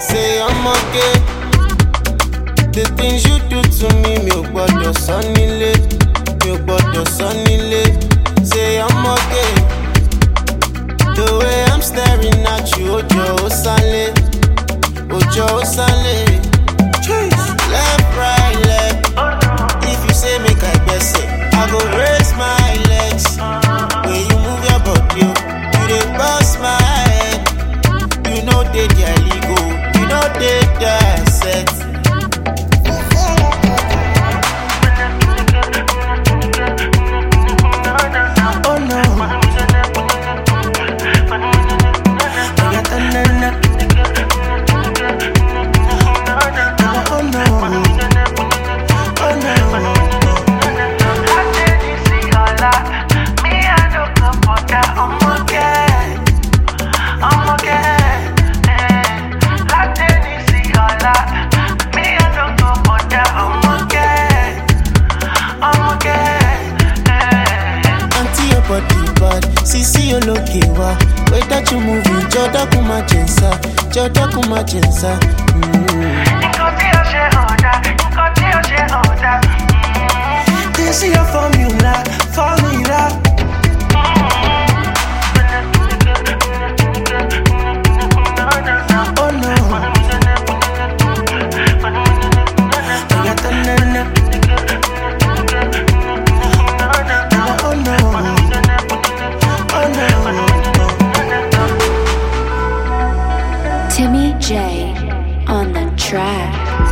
Say I'm okay. The things you do to me, mi ò gbọdọ̀ sọ nílé, mi ò gbọdọ̀ sọ nílé. Say I'm okay. The way I'm staring at you, Ojo Osale, Ojo Osale. Left, right, left. If you say make I guess it, I go raise my legs. When you move your body, you dey bust my head. You know they their ego, you know they their set. Oh no. Sisi oloke wa, way that you moving, Joda kuma jensa. This is your formula. Oh no. Timmy J on the track.